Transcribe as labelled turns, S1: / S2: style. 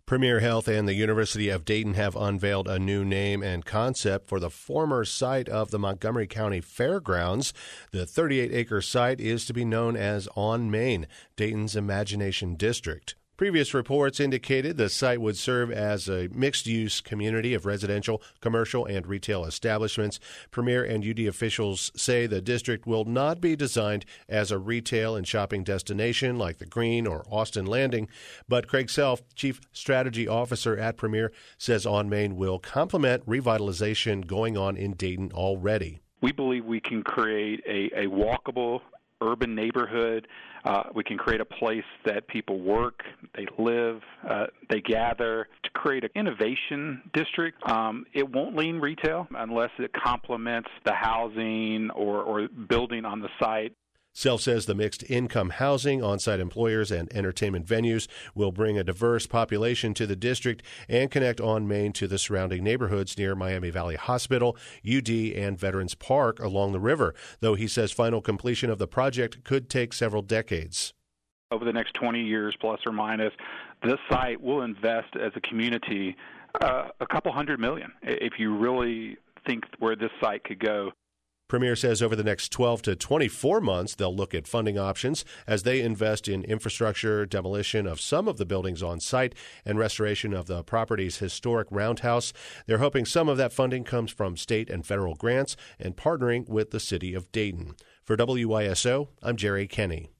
S1: Premier Health and the University of Dayton have unveiled a new name and concept for the former site of the Montgomery County Fairgrounds. The 38-acre site is to be known as On Main, Dayton's Imagination District. Previous reports indicated the site would serve as a mixed-use community of residential, commercial, and retail establishments. Premier and UD officials say the district will not be designed as a retail and shopping destination like the Green or Austin Landing, but Craig Self, Chief Strategy Officer at Premier, says On Main will complement revitalization going on in Dayton already.
S2: We believe we can create a walkable urban neighborhood. We can create a place that people work, they live, they gather, to create an innovation district. It won't lean retail unless it complements the housing or building on the site.
S1: Self says the mixed-income housing, on-site employers, and entertainment venues will bring a diverse population to the district and connect On Main to the surrounding neighborhoods near Miami Valley Hospital, UD, and Veterans Park along the river, though he says final completion of the project could take several decades.
S2: Over the next 20 years, plus or minus, this site will invest as a community a couple $100 million if you really think where this site could go.
S1: Premier says over the next 12 to 24 months, they'll look at funding options as they invest in infrastructure, demolition of some of the buildings on site, and restoration of the property's historic roundhouse. They're hoping some of that funding comes from state and federal grants and partnering with the city of Dayton. For WYSO, I'm Jerry Kenny.